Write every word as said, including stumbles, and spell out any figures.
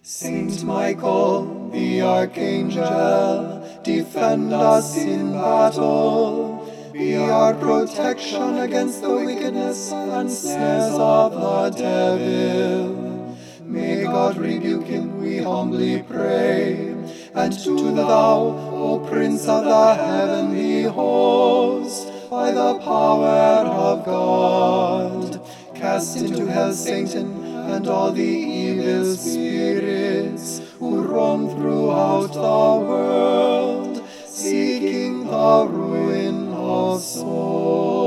Saint Michael, the Archangel, defend us in battle. Be our protection against the wickedness and snares of the devil. May God rebuke him, we humbly pray. And do thou, O Prince of the heavenly host, by the power of God, cast into hell Satan and all the evil spirits who roam throughout the world, seeking the ruin of souls.